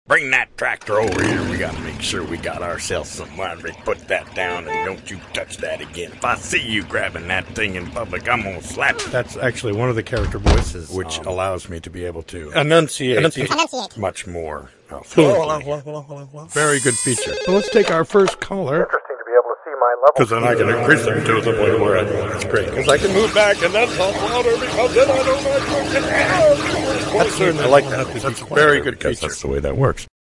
Bring that tractor over here. We gotta make sure we got ourselves some laundry. Put that down and don't you touch that again. If I see you grabbing that thing in public, I'm gonna slap you. That's actually one of the character voices, which allows me to be able to enunciate much more fluently. Very good feature. So let's take our first caller. Interesting to be able to see my level. Because then I can increase them to the point where it's great. Because I can move back and then talk louder because then I don't know. I like that. That's a very good feature. That's the way that works.